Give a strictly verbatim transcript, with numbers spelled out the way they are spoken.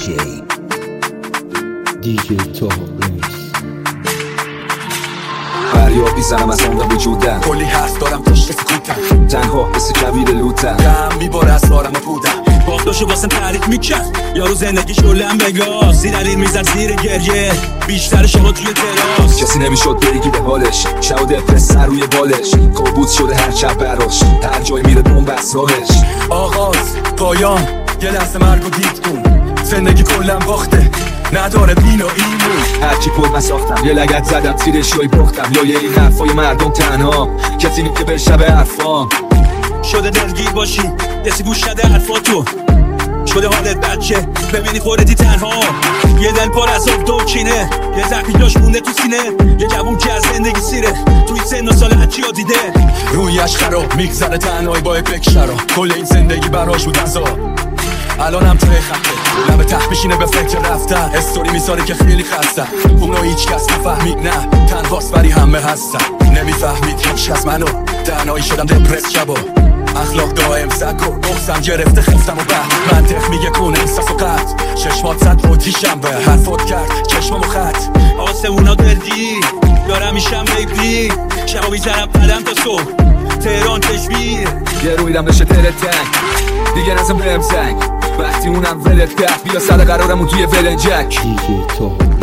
دی جی تو فریاد میزنم از عمق وجودم، کلی حرف دارم پشت سکوتم، تنها مثل کویر لوتم، غم میباره از بارم و بودم باختاشو واسم تعریف میکرد یارو زندگی شلم بگاه سیرالیر میزد زیر گریه بیشتر شما توی تراس کسی نمیشد بگی به حالش، شب و دپرس سر روی بالش، کابوس شده هر شب براش، هر جای میره بمب اسرارش. آغاز پایان یه لحظه مرگو دید کن، زندگی کلم باخته نداره بین و ایمون. هرچی پر من ساختم یه لگت زدم زیرش یای باختم، یا یه این حرفای مردم تنها کسی نیم که بشنوه حرفام. شده دلگیر باشی کسی گوش نده حرفاتو، شده حالت بچه ببینی خودتی تنها، یه دل پر از آب دو کینه، یه زخمی جاش مونده تو سینه، یه جوون که از زندگی سیره توی سن و سال هرچی ها دیده رویش خراب میگذره تنهایی با اپک شرا، کل این زندگی براش بود عذاب، الانم توی خطه لب ته میشینه به فکر رفتن، استوری میذاره که خیلی خسته اونو هیچ کس نفهمید، نه تنهاست ولی همه هستن، نمیفهمید هیچ کس منو، تنهایی شدم دپرس شبا، اخلاق دائم زد و بغزم گرفته خفتم و بعد منطق میگه کن احساس و قد، چشمات زد آتیشم به حرفات کرد چشمامو خط، آسمونا دلگیر دارم میشم بیبی، شبا میزنم قدم تا صبح تهران تشبیر، یه رو میدم بشه تره تنگ دیگه نزم بهم زنگ، وقتی اونم ولت کرد بیا سر قرارمون توی ولنجک. دی جی تو